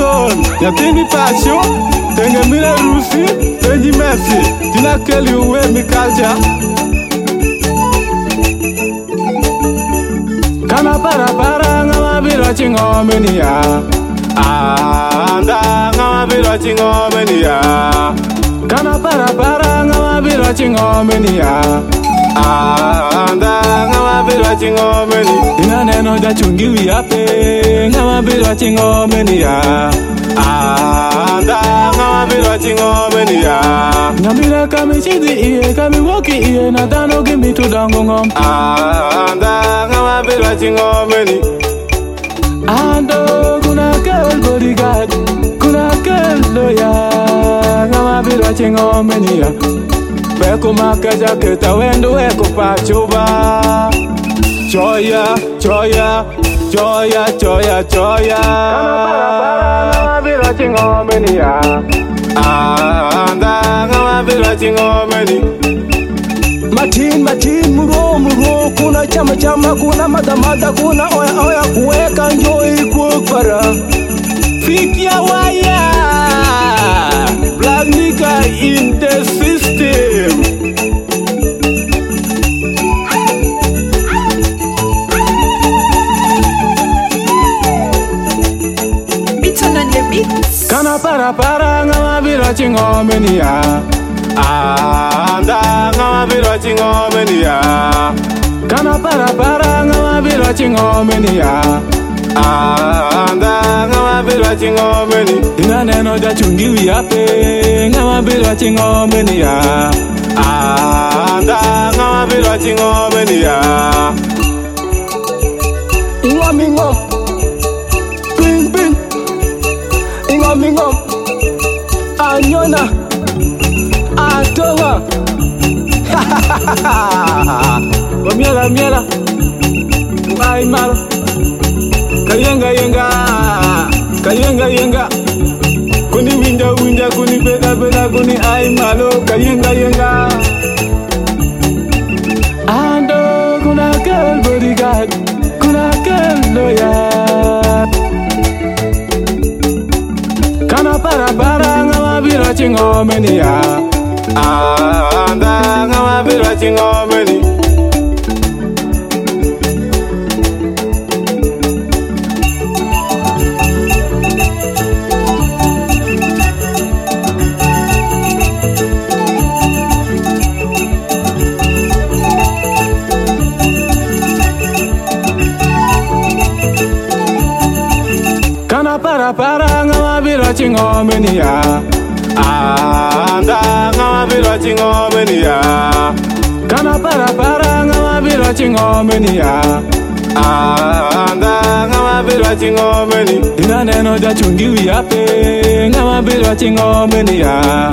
Jackson, Yatini Pasho, Tengamina Rusi, Benji Messi, Tina Kelly Uwe Mikalja. Kana para ngama biro chingo menia. Anda ngama biro chingo menia. Kana para ngama biro chingo menia. Anda ngama biro chingo menia. Ina neno ja chungi wiape ngama biro chingo menia. Anda ngama biro chingo menia. Nyamira kami chidi iye kami woki iye na dano gimi tu dango ngom. Anda ngama biro chingo menia. Ando kuna girl bodyguard, kuna girl lawyer, ngama biro chingo menia. Beko makaja keta wendo eko pachoba. Choya, choya, choya, choya, choya. Ngama biro chingo menia. Anda ngama biro chingo menia. Matin muro kuna chama kuna mada kuna oya kuweka njoi kukpara Fikia waya Black nigga in the system. Beats on the beats. Kana para ngama biro chingo menia. Anda ngama biro chingo menia. Kana para ngama biro chingo menia. Anda ngama biro chingo menia. Ina neno ja chungi wiape ngama biro chingo menia. Anda ngama biro chingo menia. Ingom Ping Ingom Anyona Atonga Miela Ai mal Kayenga Kuni winda kuni bela kuni ai malo kayenga Ando kuna girl bodyguard kuna girl lawyer Kana para ngama biro chingo menia. Anda ngama biro chingo menia. Kana para ngama biro chingo menia. Anda ngama biro chingo menia. Kana para ngama biro chingo menia. Anda ngama biro chingo menia. Ina neno ja chungi wiape ngama biro chingo menia.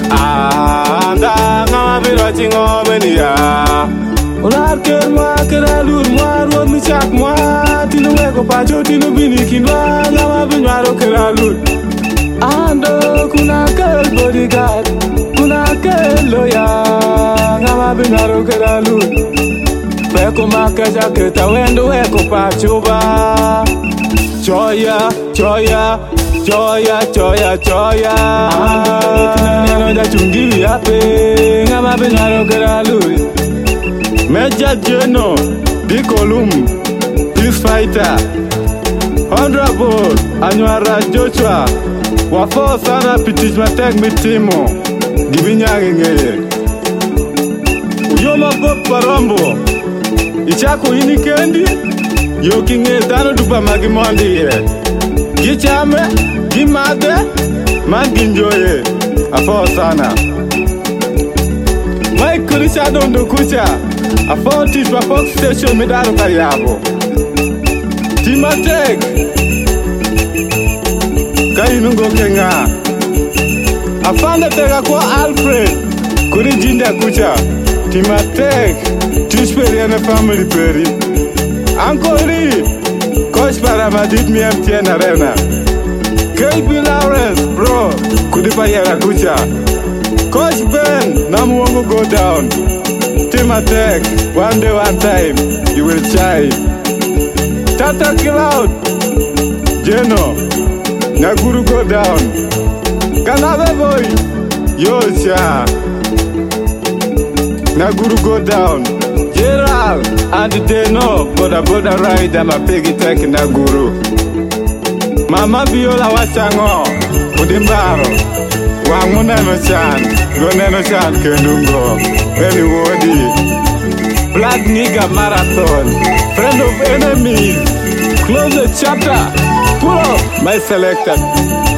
Anda ngama biro chingo menia. Ular ker mwa kera lur mwa ruod mi chak mwa. Tino weko pacho tino bini kinwa ngama binwaro kera lur. Ando kuna girl bodyguard, kuna girl lawyer, ngama binwaro kera lur. Beko makaja keta wendo weko pachoba. Choya Ando tina neno ja chungi wiape ngama binwaro kera lur. Major General Dikolum, Peace Fighter, Honorable Anwara Joshua, wafo sana pitich matek mitimo, gibinyagi ngeye. Uyoma Bob Parombo, ichako ini kendi, yoki nge dano dupa magimondi ye. Gichame, gimade, manginjoye, afo sana. Mike Richard Ondokucha, a 40 for Fox Station Medaro Kariabo. Timatek Kainungo Kenga. A fanda tega kwa Alfred Kuri Jinda Kucha. Timatek Tishperiana Family Peri. Uncle Lee Coach Paramadit MTN Arena. KB Lawrence Bro Kudipa Yara Kucha. Coach Ben Namuongo go down. Timatek, one day, one time, you will shine. Tata Kill Out, Jeno, Nyaguru go down. Kanabe boy. Yosha. Nyaguru go down. Gerald and Deno. Boda ride. I'm a piggy tech Nyaguru. Mama Biola wachango. Udimbaro. Wangu neno chan. Go neno chan kenungo. Any wodi. Black nigga marathon. Friend of enemies. Close the chapter. Pull up my selector.